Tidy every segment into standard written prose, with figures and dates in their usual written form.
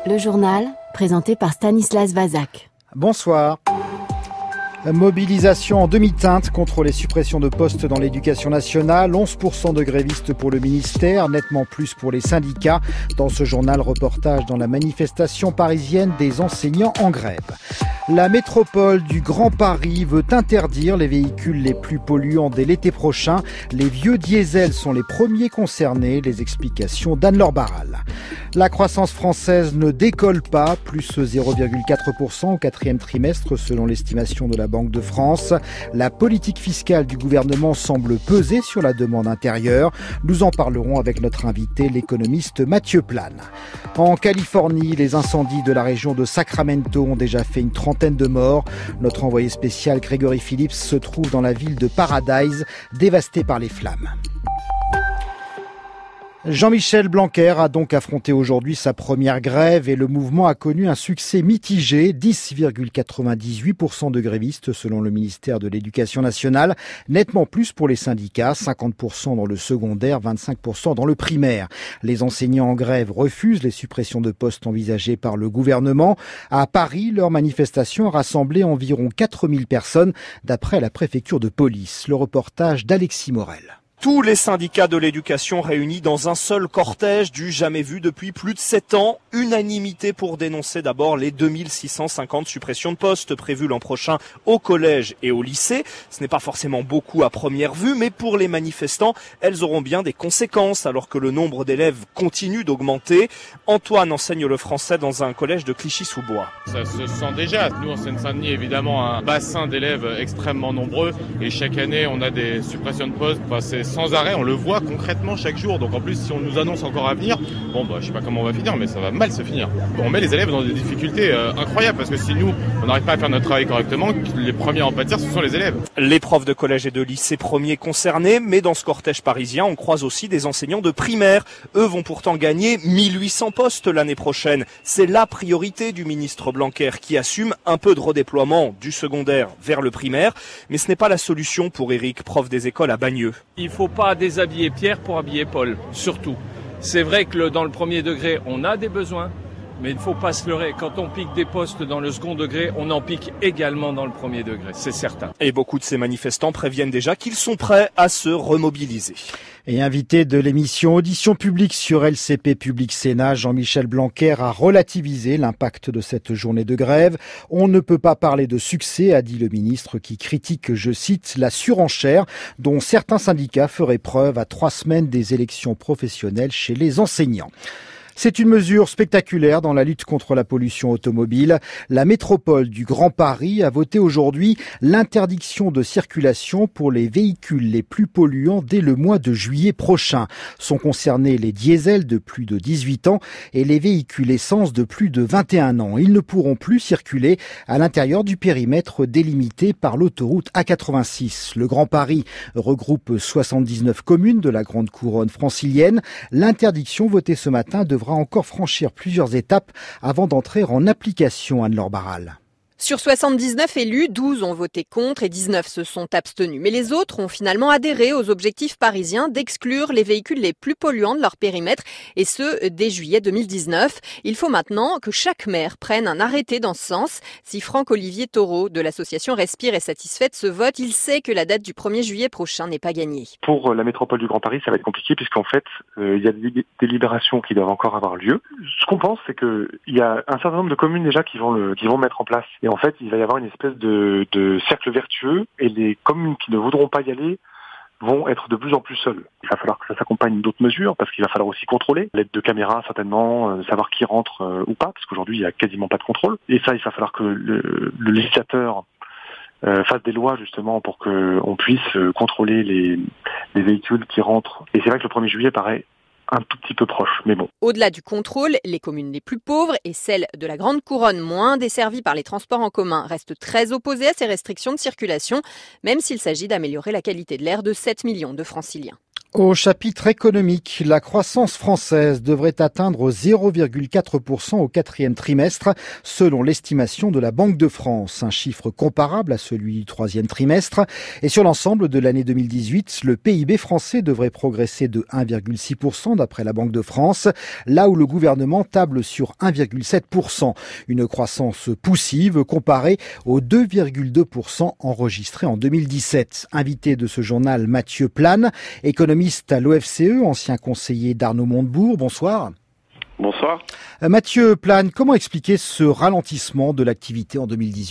Le journal, présenté par Stanislas Vazak. Bonsoir. Mobilisation en demi-teinte contre les suppressions de postes dans l'éducation nationale. 11% de grévistes pour le ministère, nettement plus pour les syndicats. Dans ce journal, reportage dans la manifestation parisienne des enseignants en grève. La métropole du Grand Paris veut interdire les véhicules les plus polluants dès l'été prochain. Les vieux diesels sont les premiers concernés. Les explications d'Anne-Laure Barral. La croissance française ne décolle pas, plus 0,4% au quatrième trimestre selon l'estimation de la Banque de France. La politique fiscale du gouvernement semble peser sur la demande intérieure. Nous en parlerons avec notre invité, l'économiste Mathieu Plane. En Californie, les incendies de la région de Sacramento ont déjà fait une trentaine de morts. Notre envoyé spécial Grégory Phillips se trouve dans la ville de Paradise, dévastée par les flammes. Jean-Michel Blanquer a donc affronté aujourd'hui sa première grève et le mouvement a connu un succès mitigé, 10,98% de grévistes selon le ministère de l'Éducation nationale, nettement plus pour les syndicats, 50% dans le secondaire, 25% dans le primaire. Les enseignants en grève refusent les suppressions de postes envisagées par le gouvernement. À Paris, leur manifestation a rassemblé environ 4000 personnes d'après la préfecture de police. Le reportage d'Alexis Morel. Tous les syndicats de l'éducation réunis dans un seul cortège du jamais vu depuis plus de 7 ans. Unanimité pour dénoncer d'abord les 2650 suppressions de postes prévues l'an prochain au collège et au lycée. Ce n'est pas forcément beaucoup à première vue, mais pour les manifestants, elles auront bien des conséquences alors que le nombre d'élèves continue d'augmenter. Antoine enseigne le français dans un collège de Clichy-sous-Bois. Ça se sent déjà. Nous, en Seine-Saint-Denis, évidemment, un bassin d'élèves extrêmement nombreux. Et chaque année, on a des suppressions de postes. C'est sans arrêt, on le voit concrètement chaque jour. Donc en plus, si on nous annonce encore à venir, je sais pas comment on va finir, mais ça va mal se finir. On met les élèves dans des difficultés incroyables parce que si nous, on n'arrive pas à faire notre travail correctement, les premiers à en pâtir, ce sont les élèves. Les profs de collège et de lycée premiers concernés, mais dans ce cortège parisien, on croise aussi des enseignants de primaire. Eux vont pourtant gagner 1800 postes l'année prochaine. C'est la priorité du ministre Blanquer qui assume un peu de redéploiement du secondaire vers le primaire. Mais ce n'est pas la solution pour Eric, prof des écoles à Bagneux. Il ne faut pas déshabiller Pierre pour habiller Paul, surtout. C'est vrai que dans le premier degré, on a des besoins, mais il ne faut pas se leurrer. Quand on pique des postes dans le second degré, on en pique également dans le premier degré, c'est certain. Et beaucoup de ces manifestants préviennent déjà qu'ils sont prêts à se remobiliser. Et invité de l'émission Audition publique sur LCP Public Sénat, Jean-Michel Blanquer a relativisé l'impact de cette journée de grève. On ne peut pas parler de succès, a dit le ministre qui critique, je cite, la surenchère dont certains syndicats feraient preuve à 3 semaines des élections professionnelles chez les enseignants. C'est une mesure spectaculaire dans la lutte contre la pollution automobile. La métropole du Grand Paris a voté aujourd'hui l'interdiction de circulation pour les véhicules les plus polluants dès le mois de juillet prochain. Sont concernés les diesels de plus de 18 ans et les véhicules essence de plus de 21 ans. Ils ne pourront plus circuler à l'intérieur du périmètre délimité par l'autoroute A86. Le Grand Paris regroupe 79 communes de la grande couronne francilienne. L'interdiction votée ce matin devra encore franchir plusieurs étapes avant d'entrer en application, Anne-Laure Barral. Sur 79 élus, 12 ont voté contre et 19 se sont abstenus. Mais les autres ont finalement adhéré aux objectifs parisiens d'exclure les véhicules les plus polluants de leur périmètre, et ce, dès juillet 2019. Il faut maintenant que chaque maire prenne un arrêté dans ce sens. Si Franck-Olivier Taureau de l'association Respire est satisfait de ce vote, il sait que la date du 1er juillet prochain n'est pas gagnée. Pour la métropole du Grand Paris, ça va être compliqué puisqu'en fait, il y a des délibérations qui doivent encore avoir lieu. Ce qu'on pense, c'est qu'il y a un certain nombre de communes déjà qui vont mettre en place. Et en fait, il va y avoir une espèce de cercle vertueux et les communes qui ne voudront pas y aller vont être de plus en plus seules. Il va falloir que ça s'accompagne d'autres mesures parce qu'il va falloir aussi contrôler. L'aide de caméras, certainement, savoir qui rentre ou pas, parce qu'aujourd'hui, il n'y a quasiment pas de contrôle. Et ça, il va falloir que le législateur fasse des lois justement pour qu'on puisse contrôler les véhicules qui rentrent. Et c'est vrai que le 1er juillet paraît un tout petit peu proche, mais bon. Au-delà du contrôle, les communes les plus pauvres et celles de la Grande Couronne moins desservies par les transports en commun restent très opposées à ces restrictions de circulation, même s'il s'agit d'améliorer la qualité de l'air de 7 millions de Franciliens. Au chapitre économique, la croissance française devrait atteindre 0,4% au quatrième trimestre, selon l'estimation de la Banque de France. Un chiffre comparable à celui du troisième trimestre. Et sur l'ensemble de l'année 2018, le PIB français devrait progresser de 1,6% d'après la Banque de France, là où le gouvernement table sur 1,7%. Une croissance poussive comparée aux 2,2% enregistrés en 2017. Invité de ce journal, Mathieu Plane, économiste à l'OFCE, ancien conseiller d'Arnaud Montebourg. Bonsoir. Bonsoir. Mathieu Plane, comment expliquer ce ralentissement de l'activité en 2018 ?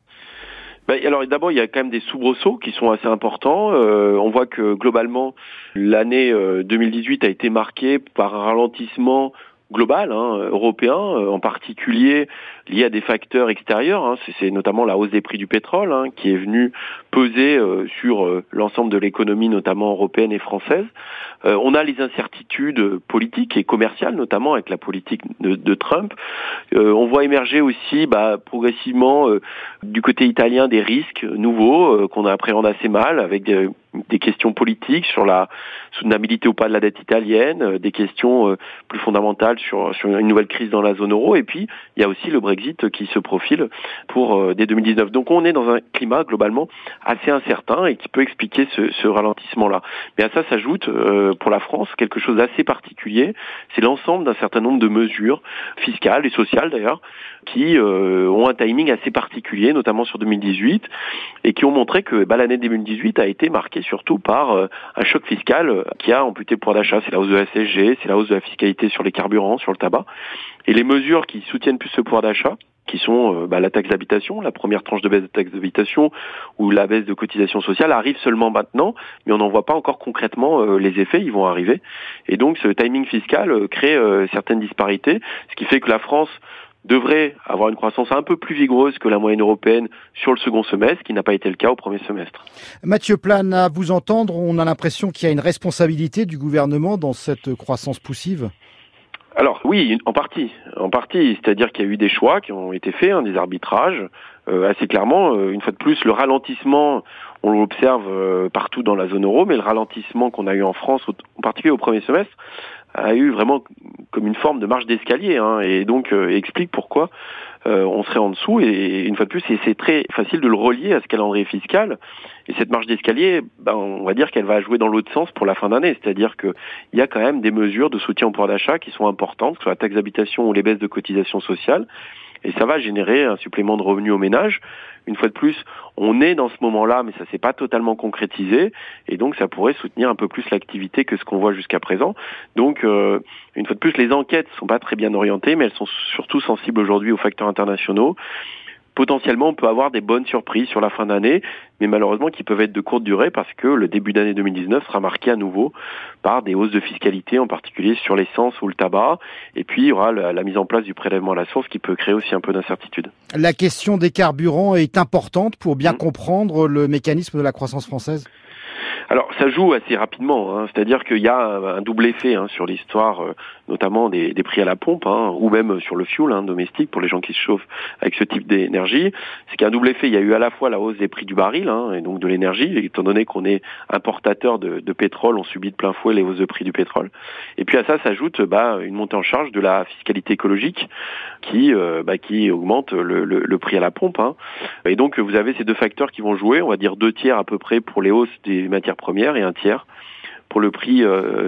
Alors d'abord, il y a quand même des soubresauts qui sont assez importants. On voit que globalement, l'année 2018 a été marquée par un ralentissement global, européen, en particulier lié à des facteurs extérieurs. C'est notamment la hausse des prix du pétrole qui est venue peser sur l'ensemble de l'économie, notamment européenne et française. On a les incertitudes politiques et commerciales, notamment avec la politique de Trump. On voit émerger aussi progressivement du côté italien des risques nouveaux qu'on appréhende assez mal, avec des questions politiques sur la soutenabilité ou pas de la dette italienne, des questions plus fondamentales sur une nouvelle crise dans la zone euro, et puis il y a aussi le Brexit qui se profile pour dès 2019. Donc on est dans un climat globalement assez incertain et qui peut expliquer ce ralentissement-là. Mais à ça s'ajoute pour la France quelque chose d'assez particulier, c'est l'ensemble d'un certain nombre de mesures fiscales et sociales d'ailleurs, qui ont un timing assez particulier, notamment sur 2018, et qui ont montré que l'année 2018 a été marquée surtout par un choc fiscal qui a amputé le pouvoir d'achat. C'est la hausse de la CSG, c'est la hausse de la fiscalité sur les carburants, sur le tabac. Et les mesures qui soutiennent plus ce pouvoir d'achat, qui sont la taxe d'habitation, la première tranche de baisse de taxe d'habitation ou la baisse de cotisation sociale, arrivent seulement maintenant, mais on n'en voit pas encore concrètement les effets, ils vont arriver. Et donc ce timing fiscal crée certaines disparités, ce qui fait que la France devrait avoir une croissance un peu plus vigoureuse que la moyenne européenne sur le second semestre, qui n'a pas été le cas au premier semestre. Mathieu Plane, à vous entendre, on a l'impression qu'il y a une responsabilité du gouvernement dans cette croissance poussive. Alors oui, en partie, c'est-à-dire qu'il y a eu des choix qui ont été faits, des arbitrages, assez clairement. Une fois de plus, le ralentissement, on l'observe partout dans la zone euro, mais le ralentissement qu'on a eu en France, en particulier au premier semestre, a eu vraiment comme une forme de marche d'escalier, et donc explique pourquoi on serait en dessous. Et une fois de plus, c'est très facile de le relier à ce calendrier fiscal. Et cette marche d'escalier, on va dire qu'elle va jouer dans l'autre sens pour la fin d'année. C'est-à-dire qu'il y a quand même des mesures de soutien au pouvoir d'achat qui sont importantes, que ce soit la taxe d'habitation ou les baisses de cotisations sociales. Et ça va générer un supplément de revenus aux ménages. Une fois de plus, on est dans ce moment-là, mais ça s'est pas totalement concrétisé, et donc ça pourrait soutenir un peu plus l'activité que ce qu'on voit jusqu'à présent. Donc, une fois de plus, les enquêtes sont pas très bien orientées, mais elles sont surtout sensibles aujourd'hui aux facteurs internationaux. Potentiellement, on peut avoir des bonnes surprises sur la fin d'année, mais malheureusement qui peuvent être de courte durée parce que le début d'année 2019 sera marqué à nouveau par des hausses de fiscalité, en particulier sur l'essence ou le tabac, et puis il y aura la mise en place du prélèvement à la source qui peut créer aussi un peu d'incertitude. La question des carburants est importante pour bien comprendre le mécanisme de la croissance française. Alors ça joue assez rapidement, c'est-à-dire qu'il y a un double effet sur l'histoire, notamment des prix à la pompe, ou même sur le fuel domestique pour les gens qui se chauffent avec ce type d'énergie. C'est qu'il y a un double effet, il y a eu à la fois la hausse des prix du baril et donc de l'énergie, étant donné qu'on est importateur de pétrole, on subit de plein fouet les hausses de prix du pétrole. Et puis à ça s'ajoute une montée en charge de la fiscalité écologique qui augmente le prix à la pompe. Et donc vous avez ces deux facteurs qui vont jouer, on va dire 2 tiers à peu près pour les hausses des matières premières et 1 tiers pour le prix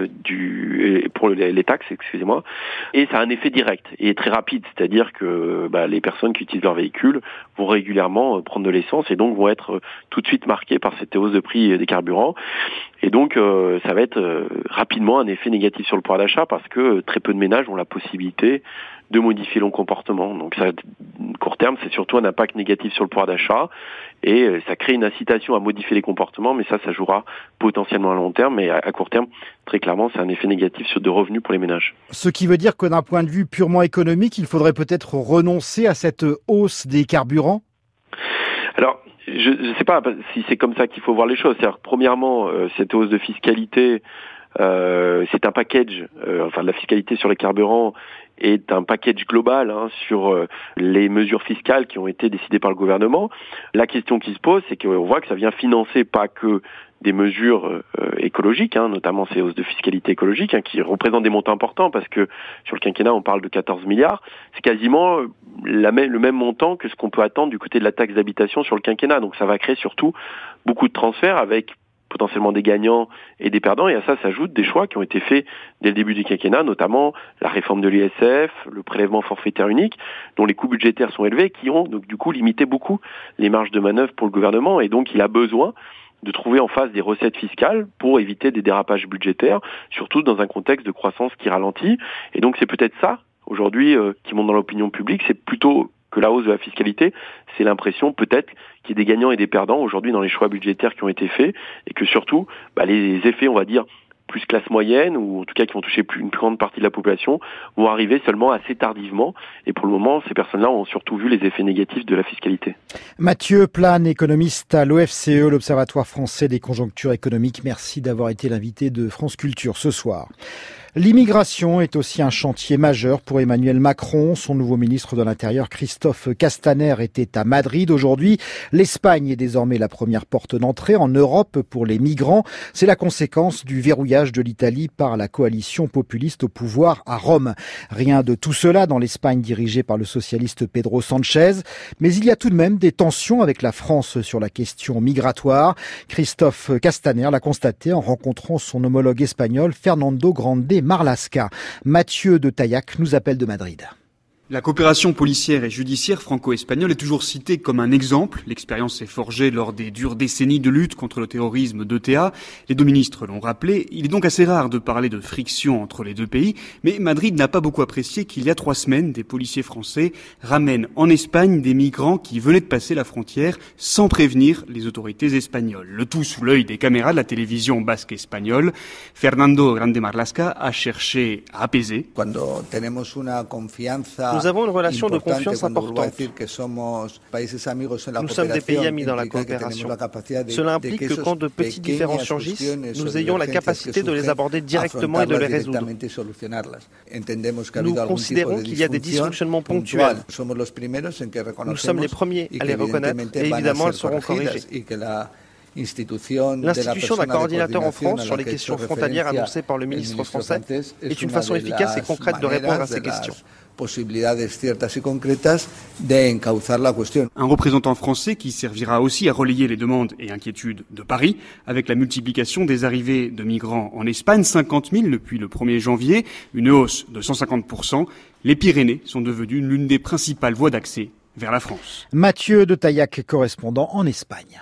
pour les taxes, excusez-moi. Et ça a un effet direct et très rapide, c'est-à-dire que les personnes qui utilisent leur véhicule vont régulièrement prendre de l'essence et donc vont être tout de suite marquées par cette hausse de prix des carburants. Et donc ça va être rapidement un effet négatif sur le pouvoir d'achat parce que très peu de ménages ont la possibilité de modifier leur comportement. Donc ça, court terme, c'est surtout un impact négatif sur le pouvoir d'achat et ça crée une incitation à modifier les comportements, mais ça jouera potentiellement à long terme, mais à court terme, très clairement, c'est un effet négatif sur de revenus pour les ménages. Ce qui veut dire que d'un point de vue purement économique, il faudrait peut-être renoncer à cette hausse des carburants ? Alors, je ne sais pas si c'est comme ça qu'il faut voir les choses. C'est-à-dire, premièrement, cette hausse de fiscalité C'est un package, la fiscalité sur les carburants est un package global sur les mesures fiscales qui ont été décidées par le gouvernement. La question qui se pose, c'est qu'on voit que ça vient financer pas que des mesures écologiques, notamment ces hausses de fiscalité écologique, qui représentent des montants importants, parce que sur le quinquennat, on parle de 14 milliards. C'est quasiment le même montant que ce qu'on peut attendre du côté de la taxe d'habitation sur le quinquennat. Donc ça va créer surtout beaucoup de transferts avec potentiellement des gagnants et des perdants, et à ça s'ajoutent des choix qui ont été faits dès le début du quinquennat, notamment la réforme de l'ISF, le prélèvement forfaitaire unique, dont les coûts budgétaires sont élevés, qui ont donc du coup limité beaucoup les marges de manœuvre pour le gouvernement, et donc il a besoin de trouver en face des recettes fiscales pour éviter des dérapages budgétaires, surtout dans un contexte de croissance qui ralentit. Et donc c'est peut-être ça, aujourd'hui, qui monte dans l'opinion publique, c'est plutôt que la hausse de la fiscalité, c'est l'impression peut-être qu'il y a des gagnants et des perdants aujourd'hui dans les choix budgétaires qui ont été faits, et que surtout, les effets, on va dire, plus classe moyenne, ou en tout cas qui vont toucher une plus grande partie de la population, vont arriver seulement assez tardivement. Et pour le moment, ces personnes-là ont surtout vu les effets négatifs de la fiscalité. Mathieu Plane, économiste à l'OFCE, l'Observatoire français des conjonctures économiques. Merci d'avoir été l'invité de France Culture ce soir. L'immigration est aussi un chantier majeur pour Emmanuel Macron. Son nouveau ministre de l'Intérieur, Christophe Castaner, était à Madrid aujourd'hui. L'Espagne est désormais la première porte d'entrée en Europe pour les migrants. C'est la conséquence du verrouillage de l'Italie par la coalition populiste au pouvoir à Rome. Rien de tout cela dans l'Espagne dirigée par le socialiste Pedro Sanchez. Mais il y a tout de même des tensions avec la France sur la question migratoire. Christophe Castaner l'a constaté en rencontrant son homologue espagnol Fernando Grande Marlaska. Mathieu de Taillac nous appelle de Madrid. La coopération policière et judiciaire franco-espagnole est toujours citée comme un exemple. L'expérience s'est forgée lors des dures décennies de lutte contre le terrorisme d'ETA. Les deux ministres l'ont rappelé. Il est donc assez rare de parler de friction entre les deux pays. Mais Madrid n'a pas beaucoup apprécié qu'il y a 3 semaines, des policiers français ramènent en Espagne des migrants qui venaient de passer la frontière sans prévenir les autorités espagnoles. Le tout sous l'œil des caméras de la télévision basque espagnole. Fernando Grande Marlaska a cherché à apaiser. Nous avons une relation de confiance importante. Nous sommes des pays amis dans la coopération. Cela implique que quand de petits différends surgissent, nous ayons la capacité de les aborder directement et de les résoudre. Nous considérons qu'il y a des dysfonctionnements ponctuels. Nous sommes les premiers à les reconnaître et évidemment elles seront corrigées. L'institution d'un coordinateur en France sur les questions frontalières annoncée par le ministre français est une façon efficace et concrète de répondre à ces questions. Un représentant français qui servira aussi à relayer les demandes et inquiétudes de Paris, avec la multiplication des arrivées de migrants en Espagne, 50 000 depuis le 1er janvier, une hausse de 150%. Les Pyrénées sont devenues l'une des principales voies d'accès vers la France. Mathieu de Taillac, correspondant en Espagne.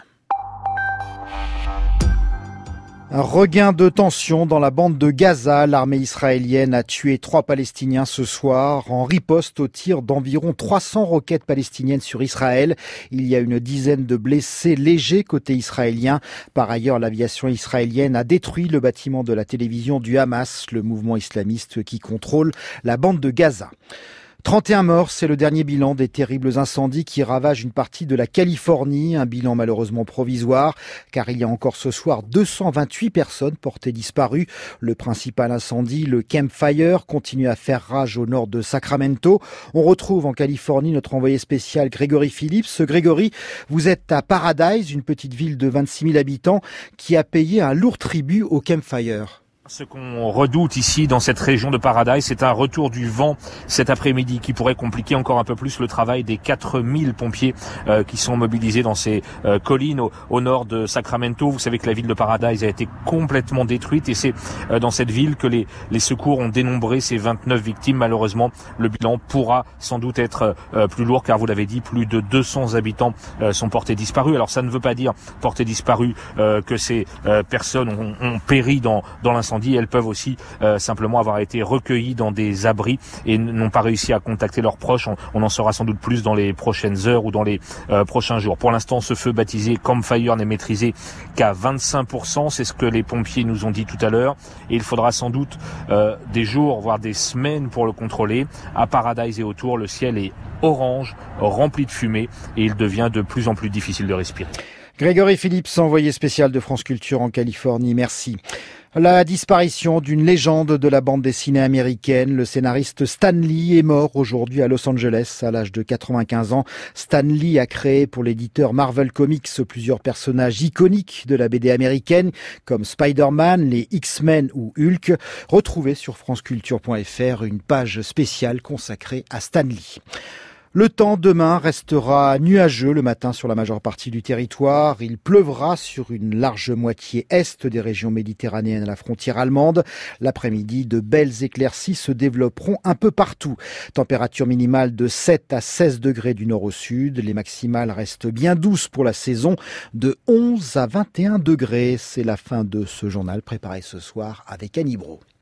Un regain de tension dans la bande de Gaza. L'armée israélienne a tué 3 Palestiniens ce soir en riposte au tir d'environ 300 roquettes palestiniennes sur Israël. Il y a une dizaine de blessés légers côté israélien. Par ailleurs, l'aviation israélienne a détruit le bâtiment de la télévision du Hamas, le mouvement islamiste qui contrôle la bande de Gaza. 31 morts, c'est le dernier bilan des terribles incendies qui ravagent une partie de la Californie. Un bilan malheureusement provisoire, car il y a encore ce soir 228 personnes portées disparues. Le principal incendie, le Camp Fire, continue à faire rage au nord de Sacramento. On retrouve en Californie notre envoyé spécial Grégory Phillips. Grégory, vous êtes à Paradise, une petite ville de 26 000 habitants qui a payé un lourd tribut au Camp Fire. Ce qu'on redoute ici dans cette région de Paradise, c'est un retour du vent cet après-midi qui pourrait compliquer encore un peu plus le travail des 4000 pompiers qui sont mobilisés dans ces collines au nord de Sacramento. Vous savez que la ville de Paradise a été complètement détruite et c'est dans cette ville que les secours ont dénombré ces 29 victimes. Malheureusement, le bilan pourra sans doute être plus lourd car vous l'avez dit, plus de 200 habitants sont portés disparus. Alors ça ne veut pas dire portés disparus que ces personnes ont péri dans l'incendie. Elles peuvent aussi simplement avoir été recueillies dans des abris et n'ont pas réussi à contacter leurs proches. On en saura sans doute plus dans les prochaines heures ou dans les prochains jours. Pour l'instant, ce feu baptisé Camp Fire n'est maîtrisé qu'à 25%. C'est ce que les pompiers nous ont dit tout à l'heure. Et il faudra sans doute des jours, voire des semaines pour le contrôler. À Paradise et autour, le ciel est orange, rempli de fumée et il devient de plus en plus difficile de respirer. Grégory Phillips, envoyé spécial de France Culture en Californie, merci. La disparition d'une légende de la bande dessinée américaine, le scénariste Stan Lee est mort aujourd'hui à Los Angeles à l'âge de 95 ans. Stan Lee a créé pour l'éditeur Marvel Comics plusieurs personnages iconiques de la BD américaine comme Spider-Man, les X-Men ou Hulk. Retrouvez sur franceculture.fr une page spéciale consacrée à Stan Lee. Le temps demain restera nuageux le matin sur la majeure partie du territoire. Il pleuvra sur une large moitié est des régions méditerranéennes à la frontière allemande. L'après-midi, de belles éclaircies se développeront un peu partout. Température minimale de 7 à 16 degrés du nord au sud. Les maximales restent bien douces pour la saison, de 11 à 21 degrés. C'est la fin de ce journal préparé ce soir avec Annie Brault.